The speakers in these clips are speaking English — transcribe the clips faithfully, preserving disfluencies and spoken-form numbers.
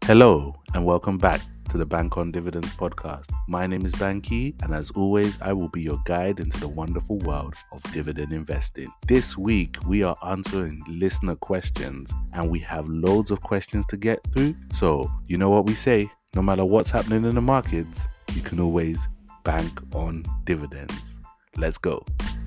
Hello and welcome back to the Bank on Dividends podcast. My name is Banky, and as always, I will be your guide into the wonderful world of dividend investing. This week, we are answering listener questions, and we have loads of questions to get through. So, you know what we say, no matter what's happening in the markets, you can always bank on dividends. Let's go.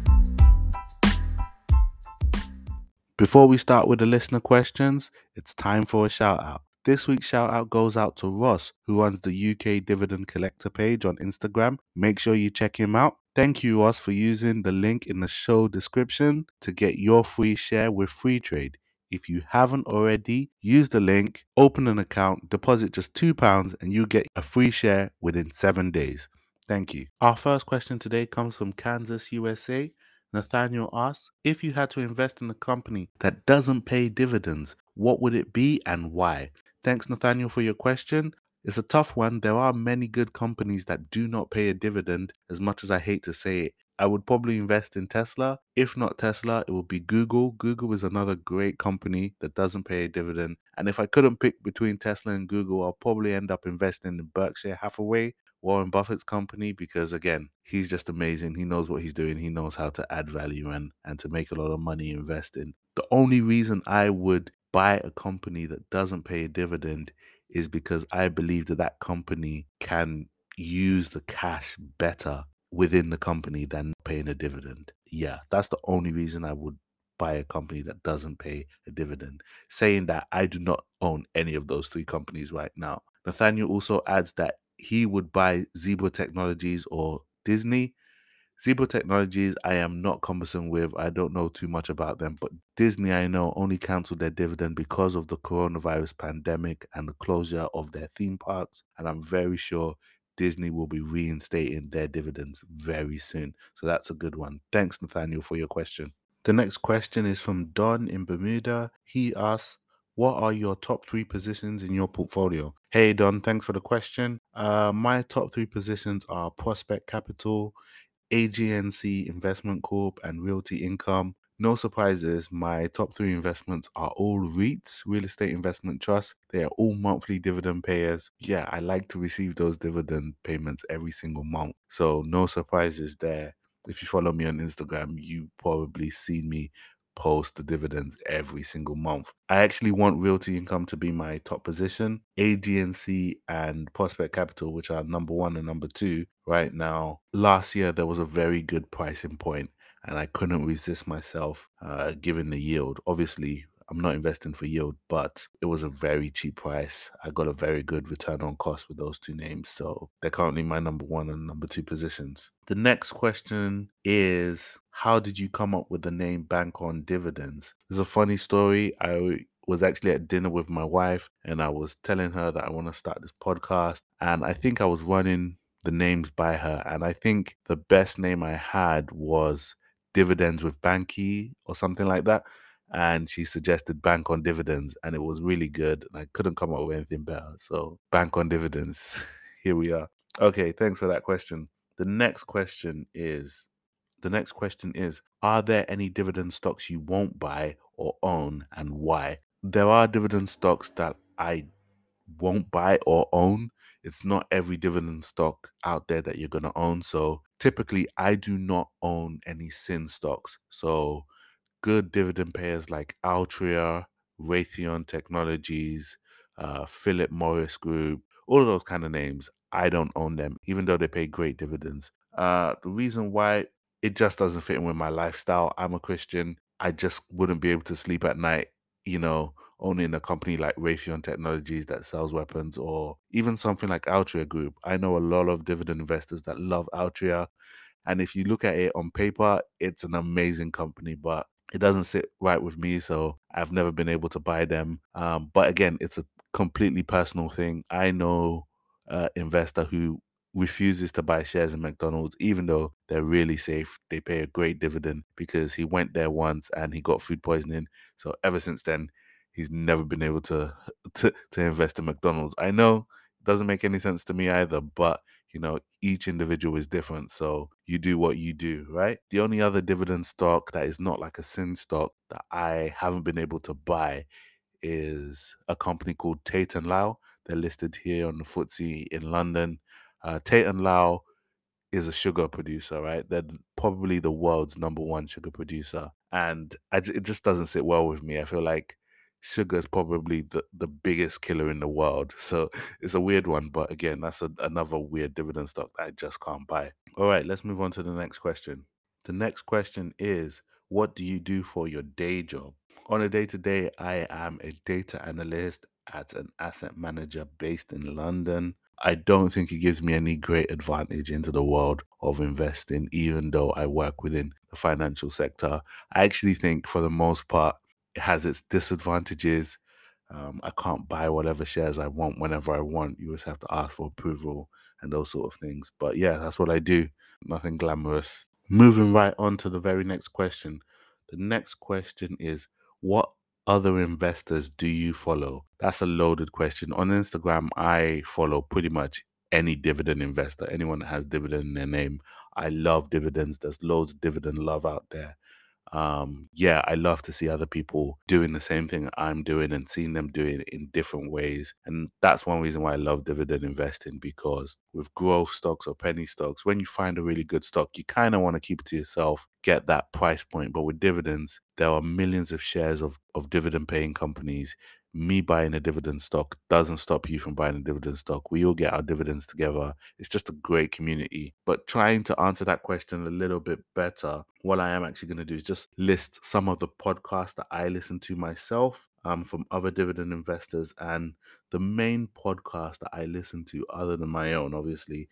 Before we start with the listener questions, it's time for a shout out. This week's shout out goes out to Ross, who runs the U K Dividend Collector page on Instagram. Make sure you check him out. Thank you, Ross, for using the link in the show description to get your free share with Freetrade. If you haven't already, use the link, open an account, deposit just two pounds, and you get a free share within seven days. Thank you. Our first question today comes from Kansas, U S A. Nathaniel asks, if you had to invest in a company that doesn't pay dividends, what would it be and why? Thanks, Nathaniel, for your question. It's a tough one. There are many good companies that do not pay a dividend, as much as I hate to say it. I would probably invest in Tesla. If not Tesla, it would be Google. Google is another great company that doesn't pay a dividend. And if I couldn't pick between Tesla and Google, I'll probably end up investing in Berkshire Hathaway, Warren Buffett's company, because again, he's just amazing. He knows what he's doing. He knows how to add value and, and to make a lot of money investing. The only reason I would buy a company that doesn't pay a dividend is because I believe that that company can use the cash better within the company than paying a dividend. Yeah, that's the only reason I would buy a company that doesn't pay a dividend. Saying that, I do not own any of those three companies right now. Nathaniel also adds that he would buy Zebra Technologies or Disney. Zebra Technologies, I am not conversant with. I don't know too much about them, but Disney, I know, only cancelled their dividend because of the coronavirus pandemic and the closure of their theme parks. And I'm very sure Disney will be reinstating their dividends very soon. So that's a good one. Thanks, Nathaniel, for your question. The next question is from Don in Bermuda. He asks, what are your top three positions in your portfolio? Hey, Don, thanks for the question. Uh, my top three positions are Prospect Capital, A G N C Investment Corp, and Realty Income. No surprises, my top three investments are all REITs, Real Estate Investment Trusts. They are all monthly dividend payers. Yeah, I like to receive those dividend payments every single month. So no surprises there. If you follow me on Instagram, you probably see me post the dividends every single month. I actually want Realty Income to be my top position. A G N C and Prospect Capital, which are number one and number two right now. Last year, there was a very good pricing point, and I couldn't resist myself uh, given the yield. Obviously, I'm not investing for yield, but it was a very cheap price. I got a very good return on cost with those two names. So they're currently my number one and number two positions. The next question is, how did you come up with the name Bank on Dividends? There's a funny story. I was actually at dinner with my wife, and I was telling her that I want to start this podcast. And I think I was running the names by her. And I think the best name I had was Dividends with Banky or something like that. And she suggested Bank on Dividends, and it was really good. And I couldn't come up with anything better. So Bank on Dividends, here we are. Okay, thanks for that question. The next question is, the next question is, are there any dividend stocks you won't buy or own, and why? There are dividend stocks that I won't buy or own. It's not every dividend stock out there that you're going to own. So typically, I do not own any S I N stocks. So good dividend payers like Altria, Raytheon Technologies, uh, Philip Morris Group, all of those kind of names, I don't own them, even though they pay great dividends. Uh, the reason why, it just doesn't fit in with my lifestyle. I'm a Christian. I just wouldn't be able to sleep at night, you know, owning a company like Raytheon Technologies that sells weapons, or even something like Altria Group. I know a lot of dividend investors that love Altria. And if you look at it on paper, it's an amazing company, but it doesn't sit right with me, so I've never been able to buy them. Um, but again, it's a completely personal thing. I know an investor who refuses to buy shares in McDonald's, even though they're really safe. They pay a great dividend, because he went there once and he got food poisoning. So ever since then, he's never been able to to, to invest in McDonald's. I know it doesn't make any sense to me either, but you know, each individual is different. So you do what you do, right? The only other dividend stock that is not like a S I N stock that I haven't been able to buy is a company called Tate and Lyle. They're listed here on the F T S E in London. Uh, Tate and Lyle is a sugar producer, right? They're probably the world's number one sugar producer. And I, j- it just doesn't sit well with me. I feel like sugar is probably the, the biggest killer in the world. So it's a weird one. But again, that's a, another weird dividend stock that I just can't buy. All right, let's move on to the next question. The next question is, what do you do for your day job? On a day to day, I am a data analyst at an asset manager based in London. I don't think it gives me any great advantage into the world of investing, even though I work within the financial sector. I actually think, for the most part, it has its disadvantages. Um, I can't buy whatever shares I want whenever I want. You always have to ask for approval and those sort of things. But yeah, that's what I do. Nothing glamorous. Moving right on to the very next question. The next question is, what other investors do you follow? That's a loaded question. On Instagram, I follow pretty much any dividend investor, anyone that has dividend in their name. I love dividends. There's loads of dividend love out there. Um, yeah, I love to see other people doing the same thing I'm doing and seeing them doing it in different ways. And that's one reason why I love dividend investing, because with growth stocks or penny stocks, when you find a really good stock, you kind of want to keep it to yourself, get that price point. But with dividends, there are millions of shares of, of dividend paying companies. Me buying a dividend stock doesn't stop you from buying a dividend stock. We all get our dividends together. It's just a great community. But trying to answer that question a little bit better, what I am actually going to do is just list some of the podcasts that I listen to myself um, from other dividend investors. And the main podcast that I listen to, other than my own, obviously,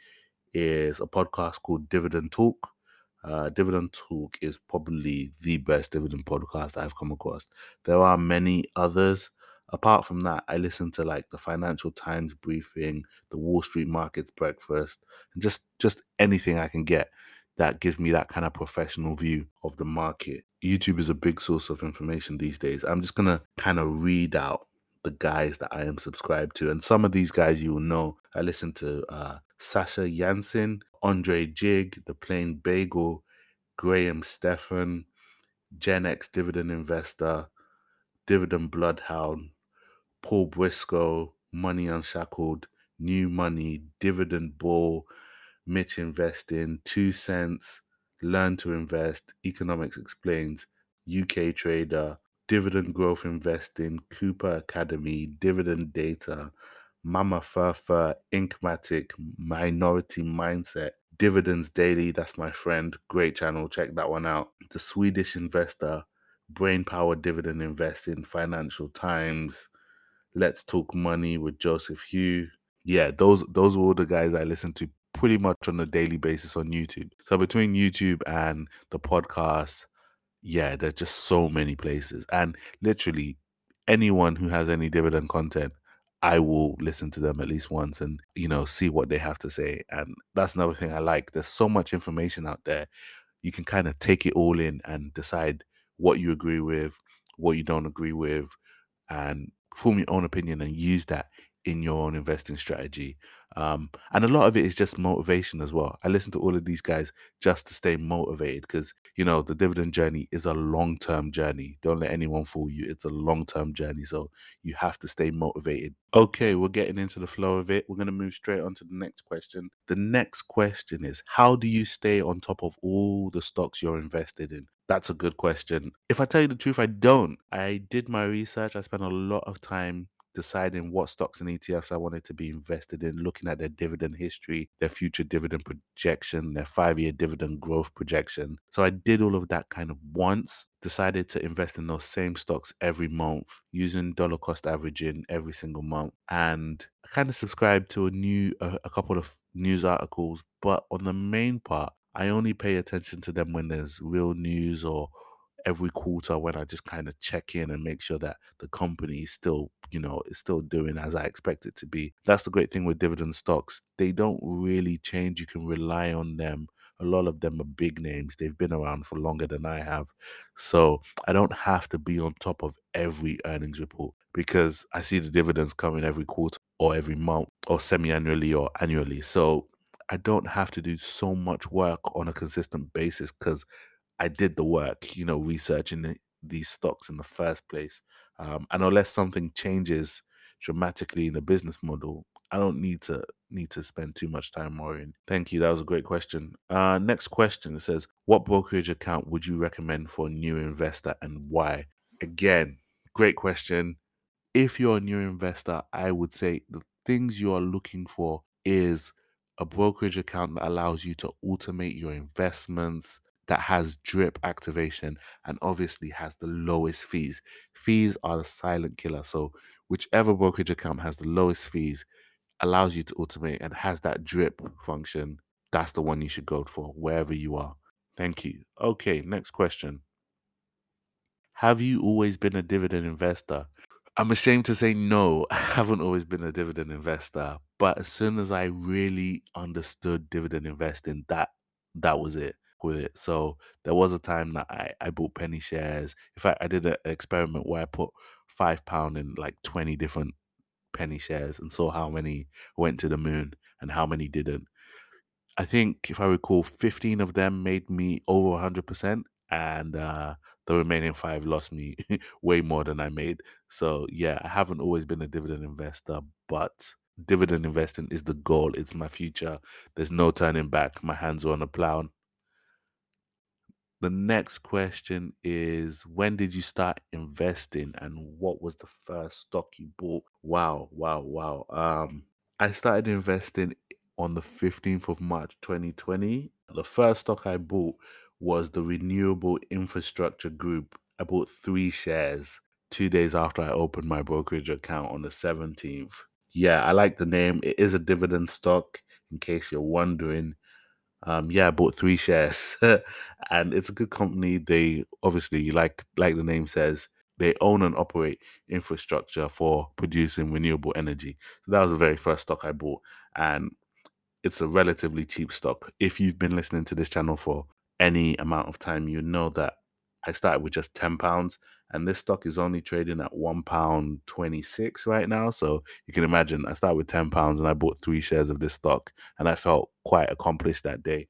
is a podcast called Dividend Talk. Uh, Dividend Talk is probably the best dividend podcast I've come across. There are many others. Apart from that, I listen to like the Financial Times briefing, the Wall Street Markets breakfast, and just just anything I can get that gives me that kind of professional view of the market. YouTube is a big source of information these days. I'm just gonna kind of read out the guys that I am subscribed to, and some of these guys you will know. I listen to uh, Sasha Jansen, Andre Jig, The Plain Bagel, Graham Stephan, Gen X Dividend Investor, Dividend Bloodhound, Paul Briscoe, Money Unshackled, New Money, Dividend Ball, Mitch Investing, Two Cents, Learn to Invest, Economics Explains, U K Trader, Dividend Growth Investing, Cooper Academy, Dividend Data, Mama Furfur, Inkmatic, Minority Mindset, Dividends Daily, that's my friend, great channel, check that one out. The Swedish Investor, Brain Power Dividend Investing, Financial Times, Let's Talk Money with Joseph Hugh. Yeah, those those were all the guys I listen to pretty much on a daily basis on YouTube. So between YouTube and the podcast, yeah, there's just so many places. And literally anyone who has any dividend content, I will listen to them at least once and, you know, see what they have to say. And that's another thing I like. There's so much information out there. You can kind of take it all in and decide what you agree with, what you don't agree with, and form your own opinion and use that in your own investing strategy. Um, and a lot of it is just motivation as well. I listen to all of these guys just to stay motivated because, you know, the dividend journey is a long term journey. Don't let anyone fool you. It's a long term journey. So you have to stay motivated. Okay, we're getting into the flow of it. We're going to move straight on to the next question. The next question is, how do you stay on top of all the stocks you're invested in? That's a good question. If I tell you the truth, I don't. I did my research. I spent a lot of time deciding what stocks and E T Fs I wanted to be invested in, looking at their dividend history, their future dividend projection, their five year dividend growth projection. So I did all of that kind of once, decided to invest in those same stocks every month using dollar cost averaging every single month. And I kind of subscribed to a new, a, a couple of news articles, but on the main part, I only pay attention to them when there's real news or every quarter when I just kind of check in and make sure that the company is still, you know, is still doing as I expect it to be. That's the great thing with dividend stocks. They don't really change. You can rely on them. A lot of them are big names. They've been around for longer than I have. So I don't have to be on top of every earnings report because I see the dividends coming every quarter or every month or semi-annually or annually. So I don't have to do so much work on a consistent basis because I did the work, you know, researching the, these stocks in the first place. Um, and unless something changes dramatically in the business model, I don't need to need to spend too much time worrying. Thank you. That was a great question. Uh, next question, it says, what brokerage account would you recommend for a new investor and why? Again, great question. If you're a new investor, I would say the things you are looking for is a brokerage account that allows you to automate your investments, that has drip activation, and obviously has the lowest fees. Fees are the silent killer. So whichever brokerage account has the lowest fees, allows you to automate, and has that drip function, that's the one you should go for wherever you are. Thank you. Okay, next question. Have you always been a dividend investor? I'm ashamed to say no, I haven't always been a dividend investor, but as soon as I really understood dividend investing, that that was it with it. So there was a time that I, I bought penny shares. In fact, I did an experiment where I put five pound in like twenty different penny shares and saw how many went to the moon and how many didn't. I think if I recall, fifteen of them made me over one hundred percent, and uh, the remaining five lost me way more than I made. So, yeah, I haven't always been a dividend investor, but dividend investing is the goal. It's my future. There's no turning back. My hands are on the plow. The next question is, when did you start investing and what was the first stock you bought? Wow, wow, wow. Um, I started investing on the fifteenth of March twenty twenty. The first stock I bought was the Renewable Infrastructure Group. I bought three shares two days after I opened my brokerage account on the seventeenth. Yeah, I like the name. It is a dividend stock, in case you're wondering. Um, yeah, I bought three shares, and it's a good company. They obviously, like like the name says, they own and operate infrastructure for producing renewable energy. So that was the very first stock I bought, and it's a relatively cheap stock. If you've been listening to this channel for any amount of time, you know that I started with just ten pounds, and this stock is only trading at one pound twenty six right now. So you can imagine, I started with ten pounds and I bought three shares of this stock, and I felt quite accomplished that day.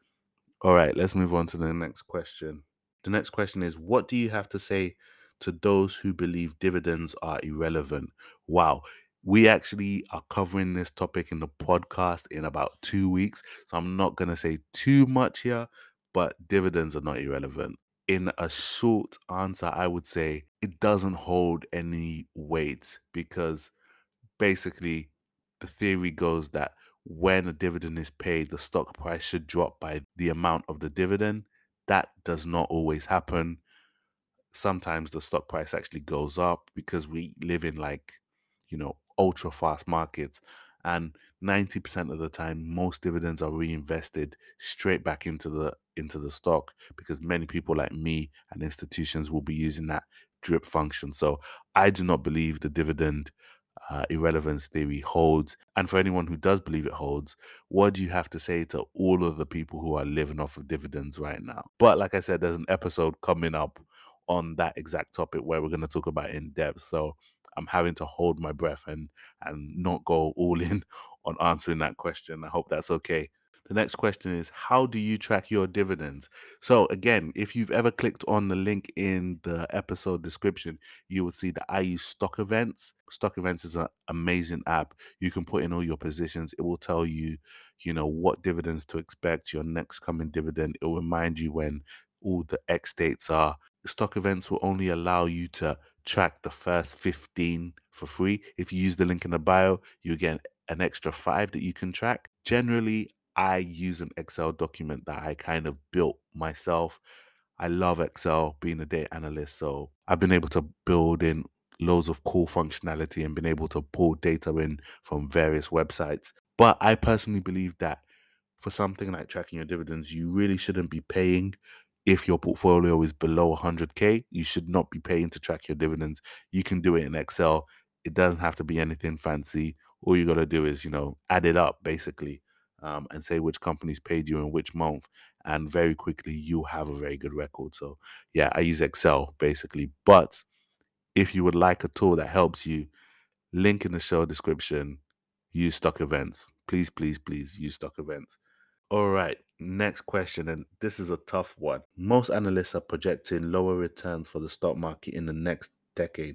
All right, let's move on to the next question. The next question is, what do you have to say to those who believe dividends are irrelevant? Wow. We actually are covering this topic in the podcast in about two weeks. So I'm not going to say too much here, but dividends are not irrelevant. In a short answer, I would say it doesn't hold any weight because basically the theory goes that when a dividend is paid, the stock price should drop by the amount of the dividend. That does not always happen. Sometimes the stock price actually goes up because we live in, like, you know, ultra fast markets. And ninety percent of the time, most dividends are reinvested straight back into the into the stock because many people like me and institutions will be using that drip function. So I do not believe the dividend uh, irrelevance theory holds. And for anyone who does believe it holds, what do you have to say to all of the people who are living off of dividends right now? But like I said, there's an episode coming up on that exact topic where we're going to talk about it in depth. So I'm having to hold my breath and and not go all in on answering that question. I hope that's okay. The next question is, how do you track your dividends? So again, if you've ever clicked on the link in the episode description, you will see that I use Stock Events. Stock Events is an amazing app. You can put in all your positions. It will tell you, you know, what dividends to expect, your next coming dividend. It will remind you when all the X dates are. Stock Events will only allow you to track the first fifteen for free. If you use the link in the bio, you get an extra five that you can track. Generally, I use an Excel document that I kind of built myself. I love Excel, being a data analyst, so I've been able to build in loads of cool functionality and been able to pull data in from various websites. But I personally believe that for something like tracking your dividends, you really shouldn't be paying. If your portfolio is below one hundred K, you should not be paying to track your dividends. You can do it in Excel. It doesn't have to be anything fancy. All you got to do is, you know, add it up basically, um, and say which companies paid you in which month. And very quickly, you have a very good record. So, yeah, I use Excel basically. But if you would like a tool that helps you, link in the show description, use Stock Events. Please, please, please use Stock Events. All right, next question, and this is a tough one. Most analysts are projecting lower returns for the stock market in the next decade.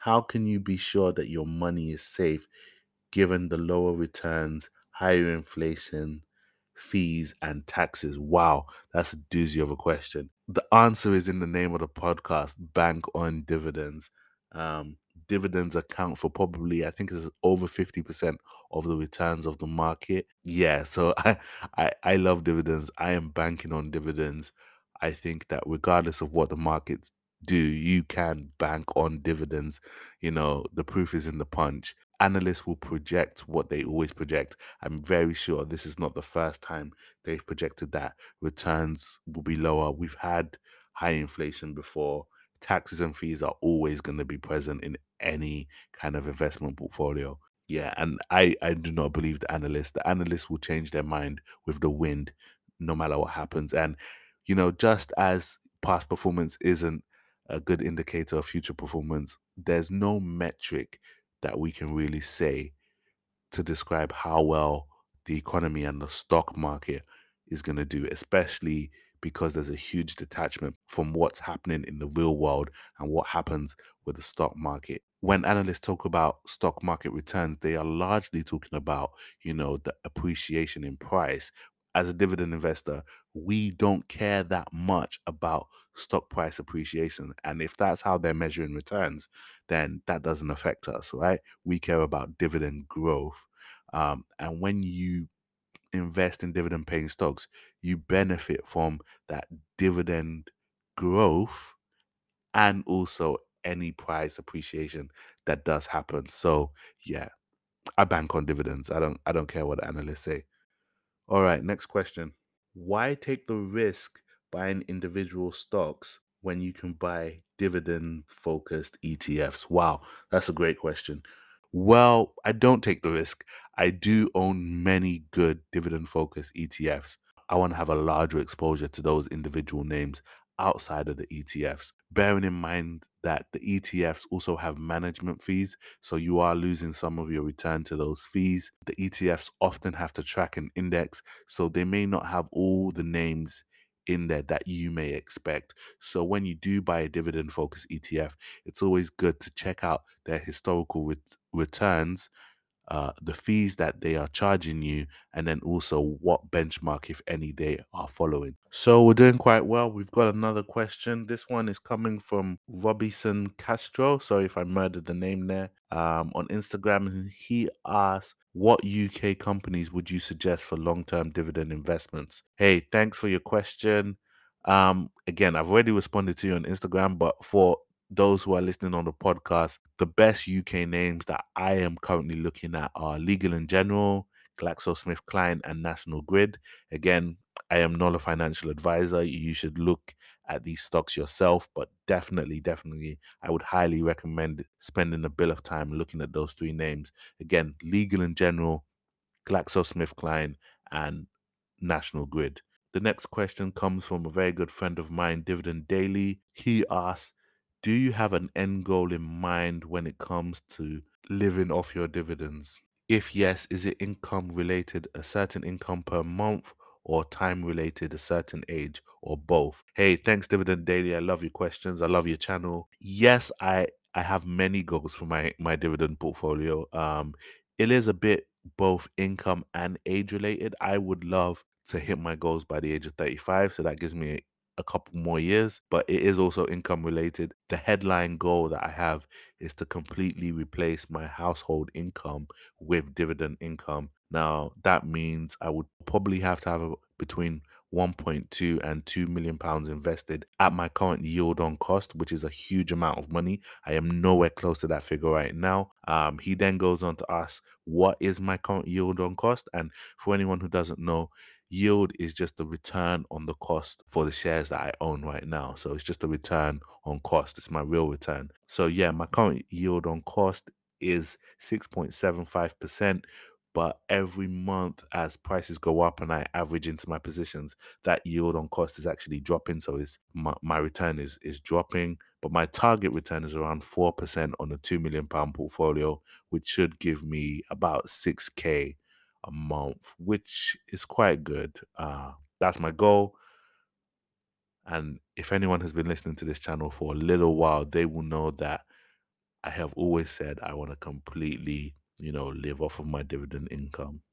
How can you be sure that your money is safe given the lower returns, higher inflation, fees, and taxes? Wow, that's a doozy of a question. The answer is in the name of the podcast: bank on dividends. Um, Dividends account for probably, I think it's over fifty percent of the returns of the market. Yeah, so I, I, I love dividends. I am banking on dividends. I think that regardless of what the markets do, you can bank on dividends. You know, the proof is in the punch. Analysts will project what they always project. I'm very sure this is not the first time they've projected that returns will be lower. We've had high inflation before. Taxes and fees are always going to be present in any kind of investment portfolio. Yeah, and I, I do not believe the analysts. The analysts will change their mind with the wind, no matter what happens. And, you know, just as past performance isn't a good indicator of future performance, there's no metric that we can really say to describe how well the economy and the stock market is going to do, especially because there's a huge detachment from what's happening in the real world and what happens with the stock market. When analysts talk about stock market returns, they are largely talking about, you know, the appreciation in price. As a dividend investor, we don't care that much about stock price appreciation. And if that's how they're measuring returns, then that doesn't affect us, right? We care about dividend growth. Um, and when you invest in dividend paying stocks, you benefit from that dividend growth and also any price appreciation that does happen. So yeah, I bank on dividends. I don't I don't care what the analysts say. All right, next question. Why take the risk buying individual stocks when you can buy dividend focused E T Fs? Wow, that's a great question. Well, I don't take the risk. I do own many good dividend focused E T Fs. I want to have a larger exposure to those individual names outside of the E T Fs. Bearing in mind that the E T Fs also have management fees, so you are losing some of your return to those fees. The E T Fs often have to track an index, so they may not have all the names in there that you may expect. So when you do buy a dividend focused E T F, it's always good to check out their historical ret- returns, uh, the fees that they are charging you, and then also what benchmark, if any, they are following. So we're doing quite well. We've got another question. This one is coming from Robinson Castro. Sorry if I murdered the name there. Um, on Instagram, and he asks, "What U K companies would you suggest for long-term dividend investments?" Hey, thanks for your question. Um, again, I've already responded to you on Instagram, but for those who are listening on the podcast, the best U K names that I am currently looking at are Legal and General, GlaxoSmithKline, and National Grid. Again, I am not a financial advisor. You should look at these stocks yourself, but definitely, definitely, I would highly recommend spending a bit of time looking at those three names. Again, Legal and General, GlaxoSmithKline, and National Grid. The next question comes from a very good friend of mine, Dividend Daily. He asks, "Do you have an end goal in mind when it comes to living off your dividends? If yes, is it income related, a certain income per month, or time related, a certain age, or both?" Hey, thanks, Dividend Daily. I love your questions. I love your channel. Yes, I I have many goals for my my dividend portfolio. Um, it is a bit both income and age related. I would love to hit my goals by the age of thirty-five, so that gives me a couple more years, but it is also income related. The headline goal that I have is to completely replace my household income with dividend income. Now, that means I would probably have to have a, between one point two and two million pounds invested at my current yield on cost, which is a huge amount of money. I am nowhere close to that figure right now. Um, he then goes on to ask, "What is my current yield on cost?" And for anyone who doesn't know, yield is just the return on the cost for the shares that I own right now. So it's just a return on cost. It's my real return. So yeah, my current yield on cost is six point seven five percent. But every month, as prices go up and I average into my positions, that yield on cost is actually dropping. So it's my, my return is is dropping. But my target return is around four percent on a two million pound portfolio, which should give me about six K a month, which is quite good. Uh, that's my goal. And if anyone has been listening to this channel for a little while, they will know that I have always said I want to completely, you know, live off of my dividend income.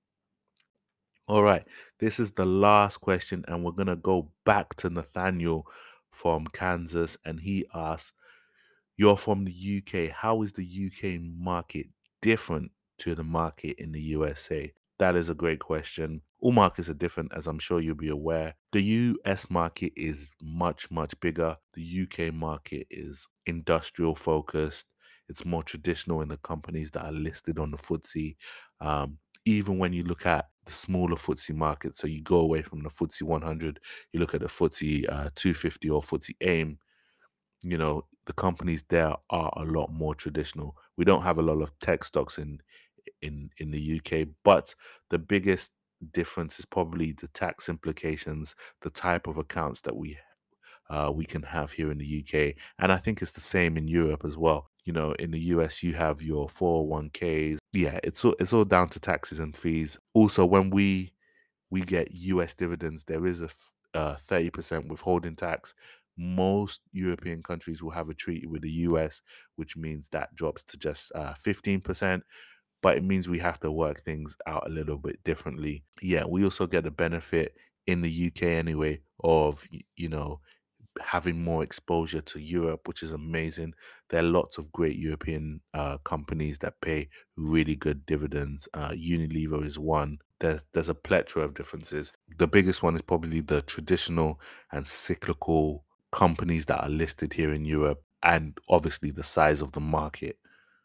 All right, this is the last question, and we're going to go back to Nathaniel from Kansas. And he asks, you're from the U K. How is the U K market different to the market in the U S A? That is a great question. All markets are different, as I'm sure you'll be aware. The U S market is much, much bigger. The U K market is industrial focused. It's more traditional in the companies that are listed on the F T S E. Um, even when you look at the smaller F T S E market, so you go away from the F T S E one hundred, you look at the F T S E uh, two fifty or F T S E AIM, you know, the companies there are a lot more traditional. We don't have a lot of tech stocks in in in the U K, but the biggest difference is probably the tax implications, the type of accounts that we uh, we can have here in the U K, and I think it's the same in Europe as well. You know, in the U S, you have your four oh one k's. Yeah, it's all it's all down to taxes and fees. Also, when we we get U S dividends, there is a f- uh, thirty percent withholding tax. Most European countries will have a treaty with the U S, which means that drops to just uh, fifteen percent. But it means we have to work things out a little bit differently. Yeah, we also get the benefit in the U K anyway of, y- you know, having more exposure to Europe, which is amazing. There are lots of great European uh, companies that pay really good dividends. Uh, Unilever is one. There's there's a plethora of differences. The biggest one is probably the traditional and cyclical companies that are listed here in Europe, and obviously the size of the market.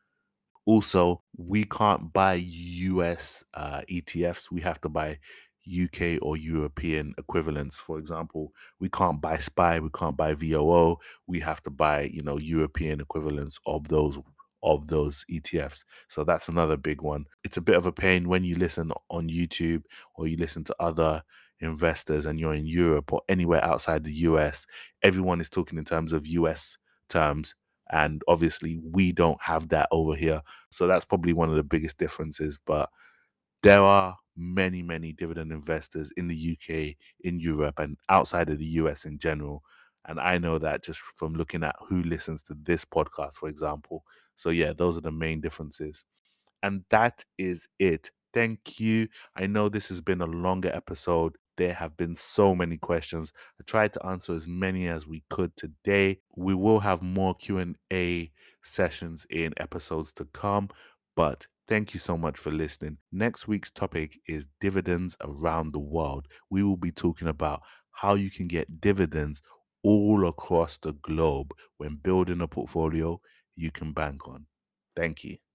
Also, we can't buy U S uh, E T Fs. We have to buy U K or European equivalents. For example, we can't buy S P Y, we can't buy V O O. We have to buy, you know, European equivalents of those of those E T Fs. So that's another big one. It's a bit of a pain when you listen on YouTube or you listen to other investors and you're in Europe or anywhere outside the U S. Everyone is talking in terms of U S terms, and obviously we don't have that over here. So that's probably one of the biggest differences. But there are many, many dividend investors in the U K, in Europe, and outside of the U S in general. And I know that just from looking at who listens to this podcast, for example. So, yeah, those are the main differences. And that is it. Thank you. I know this has been a longer episode. There have been so many questions. I tried to answer as many as we could today. We will have more Q and A sessions in episodes to come, but thank you so much for listening. Next week's topic is dividends around the world. We will be talking about how you can get dividends all across the globe when building a portfolio you can bank on. Thank you.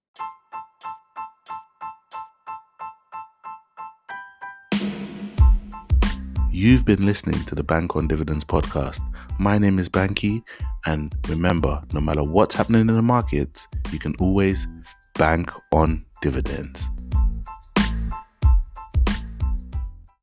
You've been listening to the Bank on Dividends podcast. My name is Banky, and remember, no matter what's happening in the markets, you can always bank on dividends.